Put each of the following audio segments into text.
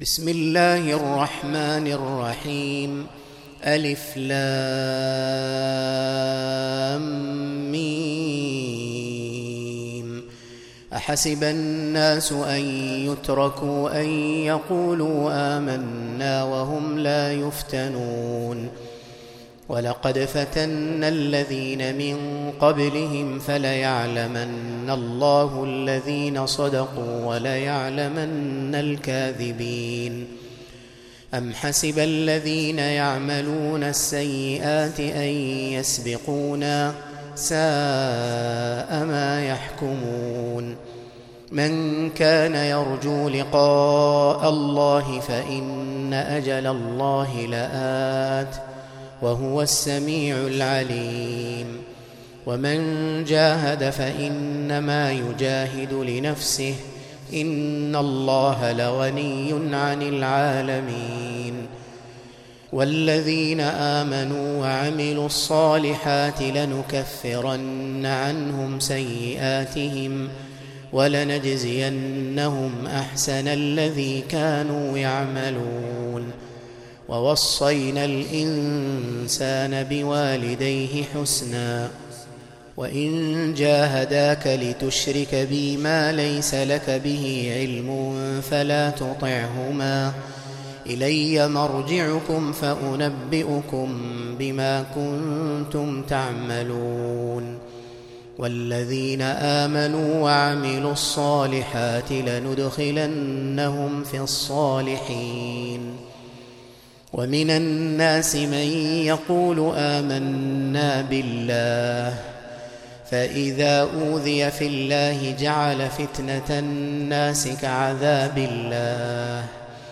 بسم الله الرحمن الرحيم. ألف لام ميم. أحسب الناس أن يتركوا أن يقولوا آمنا وهم لا يفتنون. ولقد فتنا الذين من قبلهم فليعلمن الله الذين صدقوا وليعلمن الكاذبين. أم حسب الذين يعملون السيئات أن يسبقونا ساء ما يحكمون. من كان يرجو لقاء الله فإن أجل الله لآت وهو السميع العليم. ومن جاهد فإنما يجاهد لنفسه إن الله لغني عن العالمين. والذين آمنوا وعملوا الصالحات لنكفرن عنهم سيئاتهم ولنجزينهم أحسن الذي كانوا يعملون. ووصينا الإنسان بوالديه حسنا وإن جاهداك لتشرك بي ما ليس لك به علم فلا تطعهما إلي مرجعكم فأنبئكم بما كنتم تعملون. والذين آمنوا وعملوا الصالحات لندخلنهم في الصالحين. ومن الناس من يقول آمنا بالله فإذا أوذي في الله جعل فتنة الناس كعذاب الله.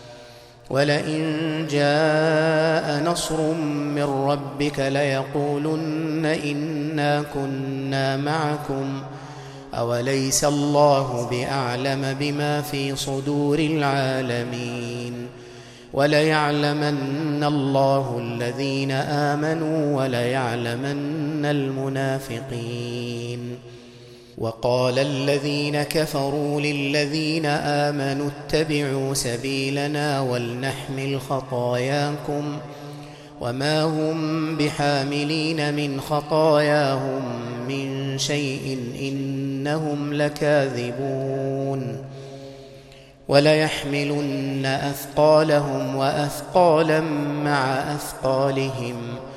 ولئن جاء نصر من ربك ليقولن إنا كنا معكم أوليس الله بأعلم بما في صدور العالمين. وليعلمن الله الذين آمنوا وليعلمن المنافقين. وقال الذين كفروا للذين آمنوا اتبعوا سبيلنا ولنحمل خطاياكم وما هم بحاملين من خطاياهم من شيء إنهم لكاذبون. وليحملن أثقالهم وأثقالا مع أثقالهم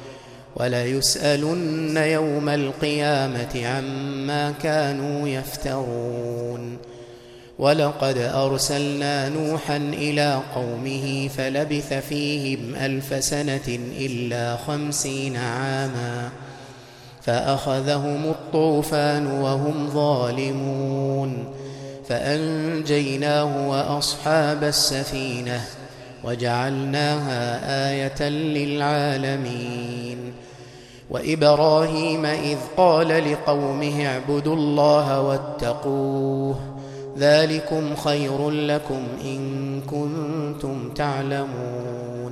وليسألن يوم القيامة عما كانوا يفترون. ولقد أرسلنا نوحا إلى قومه فلبث فيهم 1000 سنة إلا 50 عاما فأخذهم الطوفان وهم ظالمون فأنجيناه وأصحاب السفينة وجعلناها آية للعالمين. وإبراهيم إذ قال لقومه اعبدوا الله واتقوه ذلكم خير لكم إن كنتم تعلمون.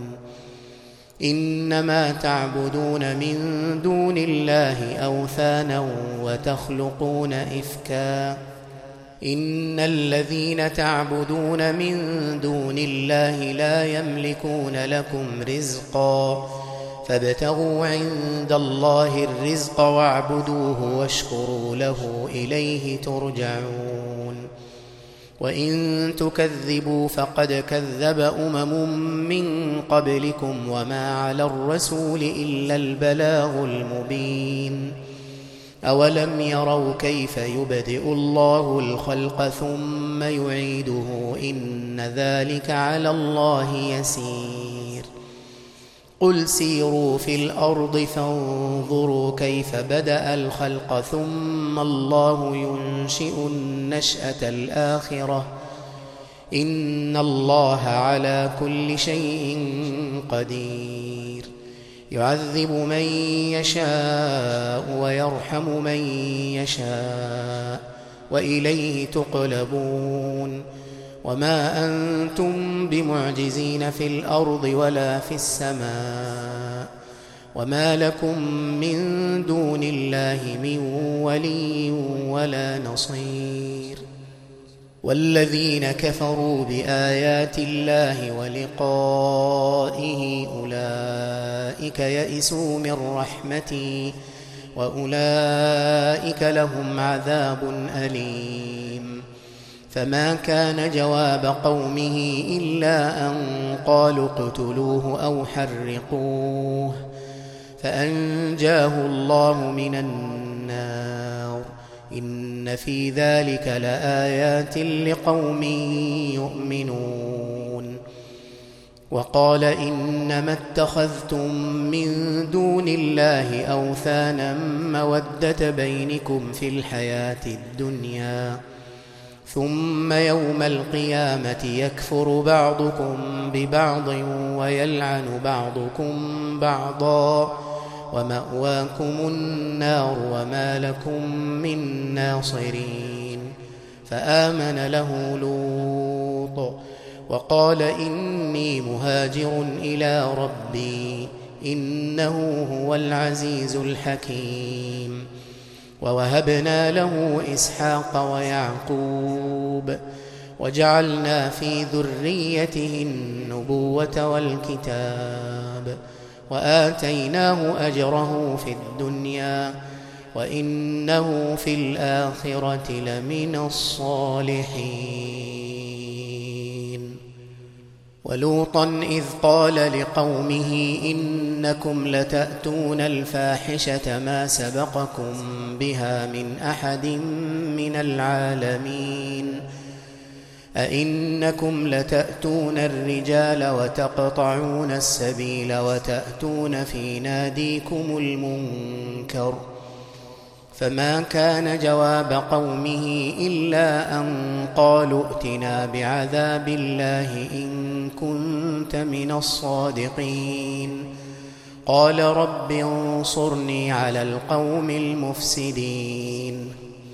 إنما تعبدون من دون الله أوثانا وتخلقون إفكا إن الذين تعبدون من دون الله لا يملكون لكم رزقا فابتغوا عند الله الرزق واعبدوه واشكروا له إليه ترجعون. وإن تكذبوا فقد كذب من قبلكم وما على الرسول إلا البلاغ المبين. أولم يروا كيف يبدئ الله الخلق ثم يعيده إن ذلك على الله يسير. قل سيروا في الأرض فانظروا كيف بدأ الخلق ثم الله ينشئ النشأة الآخرة إن الله على كل شيء قدير. يعذب من يشاء ويرحم من يشاء وإليه تقلبون. وما أنتم بمعجزين في الأرض ولا في السماء وما لكم من دون الله من ولي ولا نصير. والذين كفروا بآيات الله ولقائه أولئك يئسوا من رحمتي وأولئك لهم عذاب أليم. فما كان جواب قومه إلا أن قالوا اقتلوه أو حرقوه فأنجاه الله من النار. إن في ذلك لآيات لقوم يؤمنون. وقال إنما اتخذتم من دون الله أوثانا مودة بينكم في الحياة الدنيا ثم يوم القيامة يكفر بعضكم ببعض ويلعن بعضكم بعضا ومأواكم النار وما لكم من ناصرين. فآمن له لوط وقال إني مهاجر إلى ربي إنه هو العزيز الحكيم. ووهبنا له إسحاق ويعقوب وجعلنا في ذريته النبوة والكتاب وآتيناه أجره في الدنيا وإنه في الآخرة لمن الصالحين. ولوطا إذ قال لقومه إنكم لتأتون الفاحشة ما سبقكم بها من أحد من العالمين أئنكم لتأتون الرجال وتقطعون السبيل وتأتون في ناديكم المنكر. فما كان جواب قومه إلا أن قالوا ائتنا بعذاب الله إن كنت من الصادقين. قال رب انصرني على القوم المفسدين.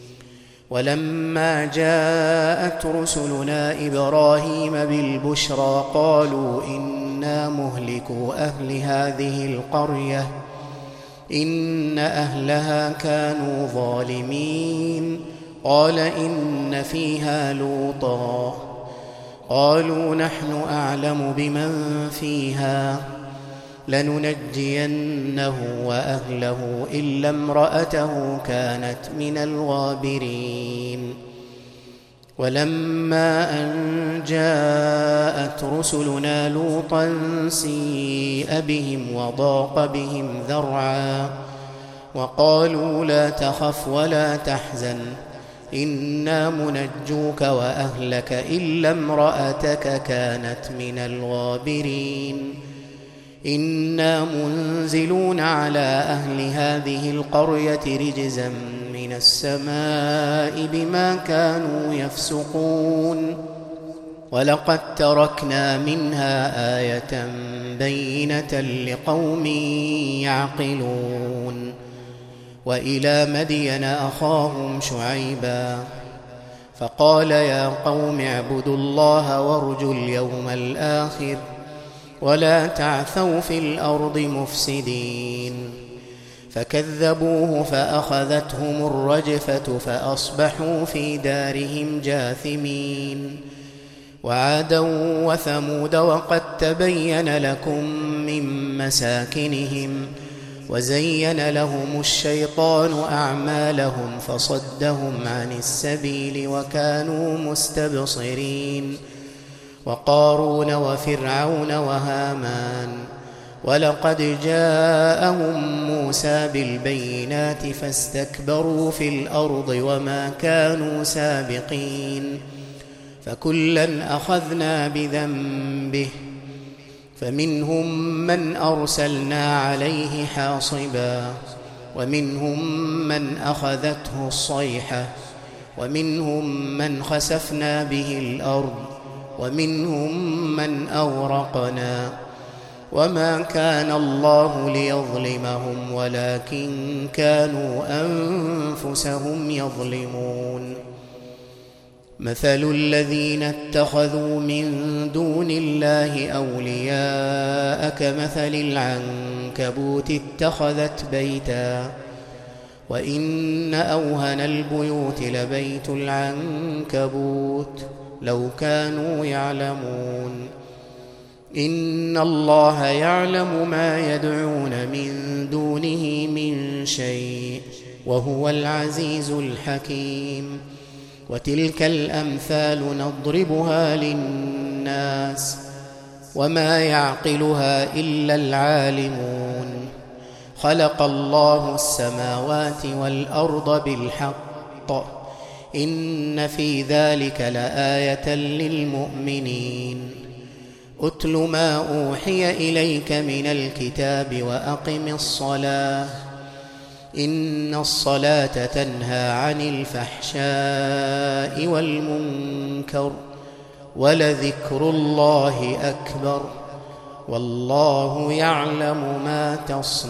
ولما جاءت رسلنا إبراهيم بالبشرى قالوا إنا مهلكو أهل هذه القرية إن أهلها كانوا ظالمين. قال إن فيها لوطا قالوا نحن أعلم بمن فيها لننجينه وأهله إلا امرأته كانت من الغابرين. ولما أن جاءت رسلنا لوطا سيء بهم وضاق بهم ذرعا وقالوا لا تخف ولا تحزن إنا منجوك وأهلك إلا امرأتك كانت من الغابرين. إنا منزلون على أهل هذه القرية رجزا من السماء بما كانوا يفسقون. ولقد تركنا منها آية بينة لقوم يعقلون. وإلى مدين أخاهم شعيبا فقال يا قوم اعبدوا الله وارجوا اليوم الآخر ولا تعثوا في الأرض مفسدين. فكذبوه فأخذتهم الرجفة فأصبحوا في دارهم جاثمين. وعادا وثمود وقد تبين لكم من مساكنهم وزين لهم الشيطان أعمالهم فصدهم عن السبيل وكانوا مستبصرين. وقارون وفرعون وهامان ولقد جاءهم موسى بالبينات فاستكبروا في الأرض وما كانوا سابقين. فكلا أخذنا بذنبه فمنهم من أرسلنا عليه حاصبا ومنهم من أخذته الصيحة ومنهم من خسفنا به الأرض ومنهم من أغرقنا. وما كان الله ليظلمهم ولكن كانوا أنفسهم يظلمون. مثل الذين اتخذوا من دون الله أولياء كمثل العنكبوت اتخذت بيتا وإن أوهن البيوت لبيت العنكبوت لو كانوا يعلمون إن الله يعلم ما يدعون من دونه من شيء وهو العزيز الحكيم وتلك الأمثال نضربها للناس وما يعقلها إلا العالمون خلق الله السماوات والأرض بالحق إن في ذلك لآية للمؤمنين أتل ما أوحي إليك من الكتاب وأقم الصلاة إن الصلاة تنهى عن الفحشاء والمنكر ولذكر الله أكبر والله يعلم ما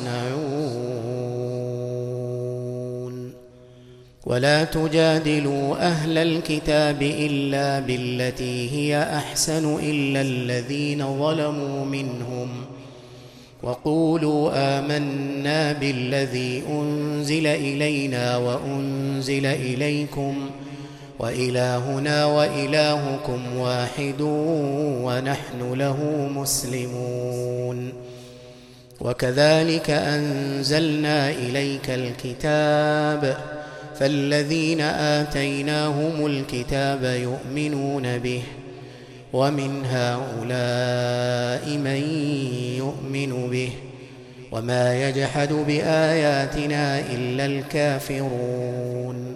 تصنعون ولا تجادلوا أهل الكتاب إلا بالتي هي أحسن إلا الذين ظلموا منهم وقولوا آمنا بالذي أنزل إلينا وأنزل إليكم وإلهنا وإلهكم واحد ونحن له مسلمون وكذلك أنزلنا إليك الكتاب فالذين آتيناهم الكتاب يؤمنون به ومن هؤلاء من يؤمن به وما يجحد بآياتنا إلا الكافرون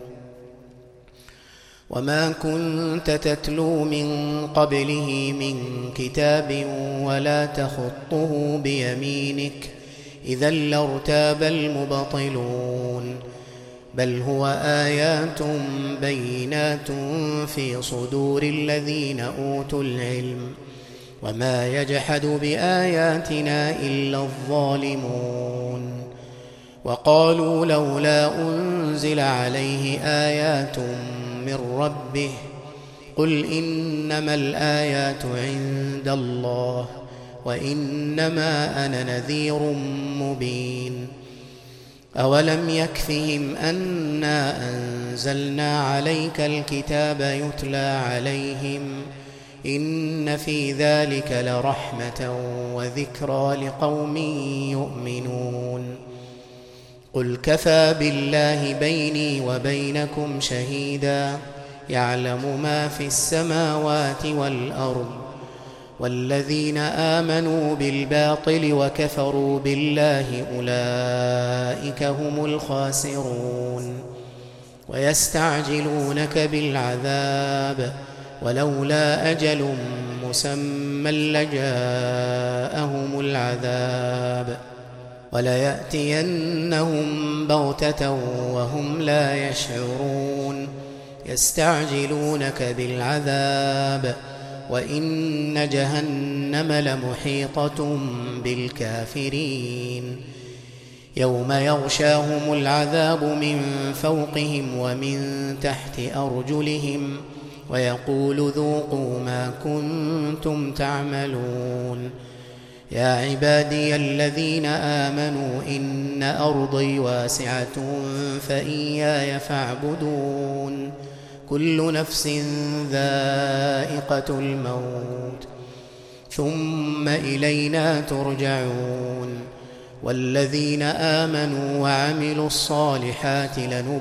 وما كنت تتلو من قبله من كتاب ولا تخطه بيمينك إذا لارتاب المبطلون بل هو آيات بينات في صدور الذين أوتوا العلم وما يجحد بآياتنا إلا الظالمون وقالوا لولا أنزل عليه آيات من ربه قل إنما الآيات عند الله وإنما أنا نذير مبين أولم يكفهم أنا أنزلنا عليك الكتاب يتلى عليهم إن في ذلك لرحمة وذكرى لقوم يؤمنون قل كفى بالله بيني وبينكم شهيدا يعلم ما في السماوات والأرض والذين آمنوا بالباطل وكفروا بالله أولئك هم الخاسرون ويستعجلونك بالعذاب ولولا أجل مسمى لجاءهم العذاب وليأتينهم بغتة وهم لا يشعرون يستعجلونك بالعذاب وإن جهنم لمحيطة بالكافرين يوم يغشاهم العذاب من فوقهم ومن تحت أرجلهم ويقول ذوقوا ما كنتم تعملون يا عبادي الذين آمنوا إن أرضي واسعة فإياي فاعبدون كل نفس ذائقة الموت ثم إلينا ترجعون والذين آمنوا وعملوا الصالحات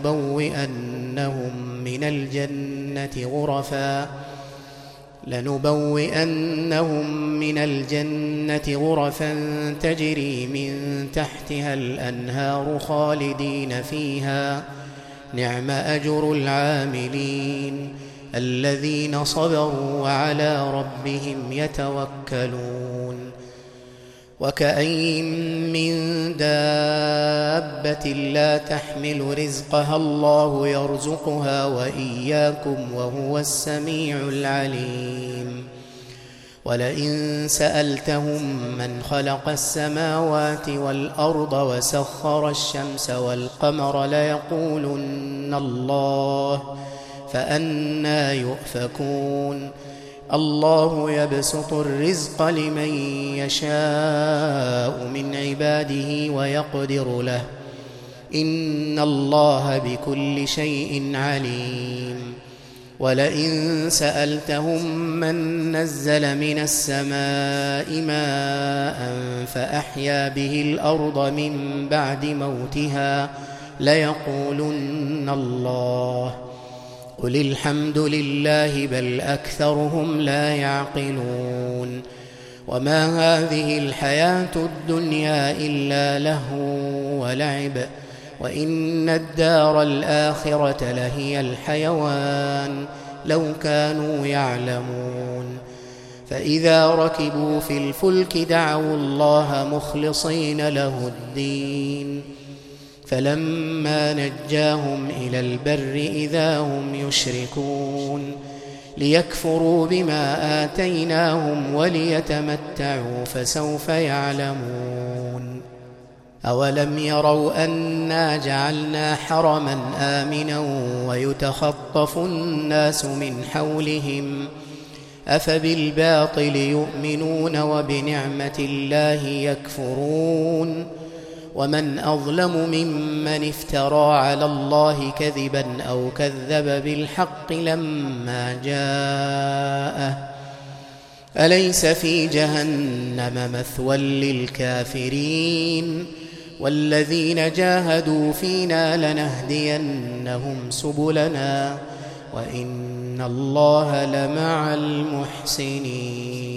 لنبوئنهم من الجنة غرفا تجري من تحتها الأنهار خالدين فيها نعم أجر العاملين الذين صبروا وعلى ربهم يتوكلون وكأين من دابة لا تحمل رزقها الله يرزقها وإياكم وهو السميع العليم ولئن سألتهم من خلق السماوات والأرض وسخر الشمس والقمر ليقولن الله فأنى يؤفكون الله يبسط الرزق لمن يشاء من عباده ويقدر له إن الله بكل شيء عليم. ولئن سألتهم من نزل من السماء ماء فأحيا به الأرض من بعد موتها ليقولن الله. قل الحمد لله بل أكثرهم لا يعقلون. وما هذه الحياة الدنيا إلا لهو ولعب وإن الدار الآخرة لهي الحيوان لو كانوا يعلمون. فإذا ركبوا في الفلك دعوا الله مخلصين له الدين فلما نجاهم إلى البر إذا هم يشركون ليكفروا بما آتيناهم وليتمتعوا فسوف يعلمون. أولم يروا أنا جعلنا حرما آمنا ويتخطف الناس من حولهم أفبالباطل يؤمنون وبنعمة الله يكفرون. ومن أظلم ممن افترى على الله كذبا أو كذب بالحق لما جاءه أليس في جهنم مثوى للكافرين والذين جاهدوا فينا لنهدينهم سبلنا وإن الله لمع المحسنين.